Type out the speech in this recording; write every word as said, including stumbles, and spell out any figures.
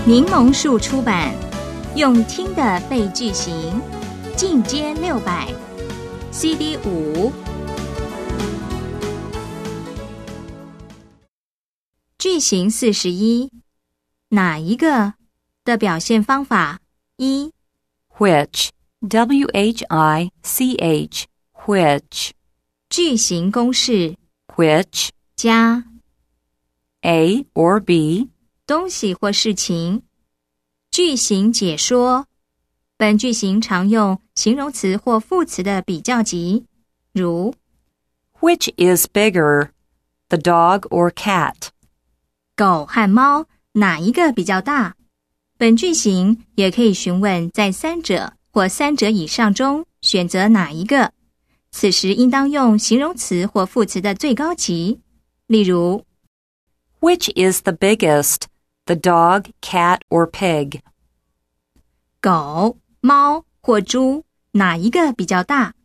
柠檬树出版，用听的背句型，进阶六百 C D 五。句型四十一，哪一个的表现方法一 Which, W H I C H, which. 句型公式 Which, 加 A or B. 东西或事情。句型解说，本句型常用形容词或副词的比较级，如 Which is bigger, the dog or cat? 狗和猫哪一个比较大？本句型也可以询问在三者或三者以上中选择哪一个，此时应当用形容词或副词的最高级，例如 Which is the biggest, the dog, cat, or pig? 狗、猫或猪哪一个比较大？